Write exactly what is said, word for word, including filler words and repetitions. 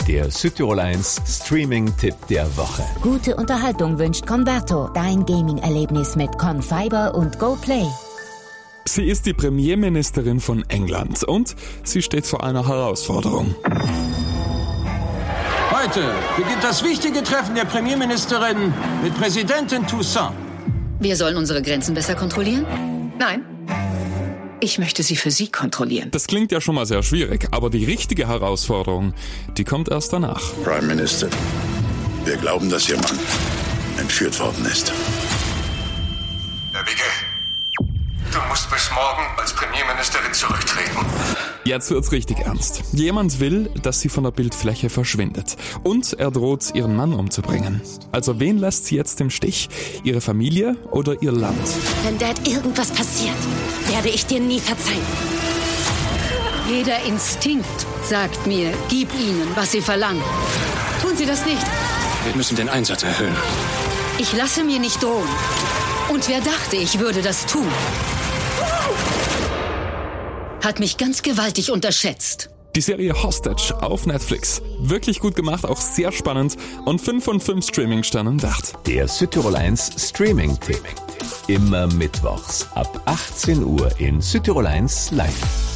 Der Südtirol eins Streaming-Tipp der Woche. Gute Unterhaltung wünscht Converto, dein Gaming-Erlebnis mit Confiber und GoPlay. Sie ist die Premierministerin von England und sie steht vor einer Herausforderung. Heute beginnt das wichtige Treffen der Premierministerin mit Präsidentin Toussaint. Wir sollen unsere Grenzen besser kontrollieren? Nein. Ich möchte sie für Sie kontrollieren. Das klingt ja schon mal sehr schwierig, aber die richtige Herausforderung, die kommt erst danach. Prime Minister, wir glauben, dass Ihr Mann entführt worden ist. Herr Bicke, du musst bis morgen als Premierministerin zurücktreten. Jetzt wird's richtig ernst. Jemand will, dass sie von der Bildfläche verschwindet. Und er droht, ihren Mann umzubringen. Also wen lässt sie jetzt im Stich? Ihre Familie oder ihr Land? Wenn Dad irgendwas passiert, werde ich dir nie verzeihen. Jeder Instinkt sagt mir, gib ihnen, was sie verlangen. Tun sie das nicht? Wir müssen den Einsatz erhöhen. Ich lasse mir nicht drohen. Und wer dachte, ich würde das tun, hat mich ganz gewaltig unterschätzt. Die Serie Hostage auf Netflix. Wirklich gut gemacht, auch sehr spannend und fünf von fünf Streaming-Sternen wert. Der Südtirol eins Streaming-Tipp. Immer mittwochs ab achtzehn Uhr in Südtirol eins live.